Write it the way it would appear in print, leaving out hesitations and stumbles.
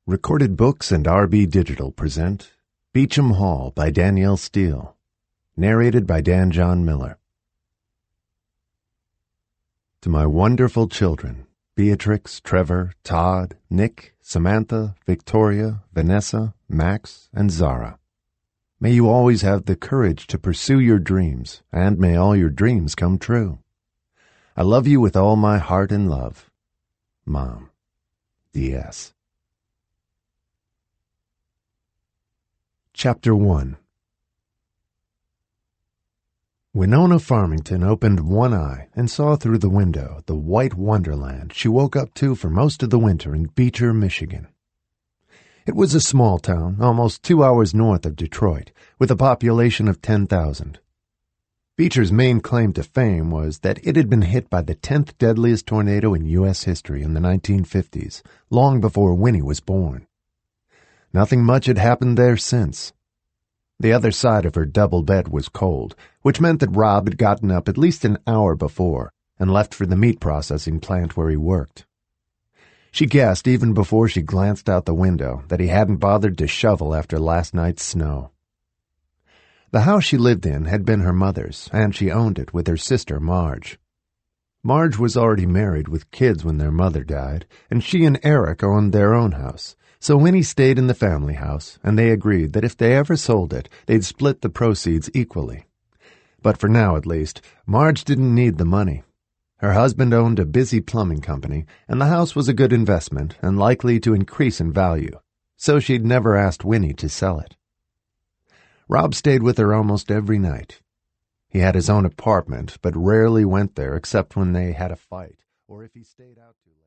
Recorded Books and RB Digital present Beecham Hall by Danielle Steele. Narrated by Dan John Miller. To my wonderful children, Beatrix, Trevor, Todd, Nick, Samantha, Victoria, Vanessa, Max, and Zara. May you always have the courage to pursue your dreams, and may all your dreams come true. I love you with all my heart and love. Mom. D.S. Chapter 1. Winona Farmington opened one eye and saw through the window the white wonderland she woke up to for most of the winter in Beecher, Michigan. It was a small town, almost 2 hours north of Detroit, with a population of 10,000. Beecher's main claim to fame was that it had been hit by the 10th deadliest tornado in U.S. history in the 1950s, long before Winnie was born. Nothing much had happened there since. The other side of her double bed was cold, which meant that Rob had gotten up at least an hour before and left for the meat processing plant where he worked. She guessed, even before she glanced out the window, that he hadn't bothered to shovel after last night's snow. The house she lived in had been her mother's, and she owned it with her sister Marge. Marge was already married with kids when their mother died, and she and Eric owned their own house. So Winnie stayed in the family house, and they agreed that if they ever sold it, they'd split the proceeds equally. But for now, at least, Marge didn't need the money. Her husband owned a busy plumbing company, and the house was a good investment and likely to increase in value, so she'd never asked Winnie to sell it. Rob stayed with her almost every night. He had his own apartment, but rarely went there except when they had a fight, or if he stayed out too late.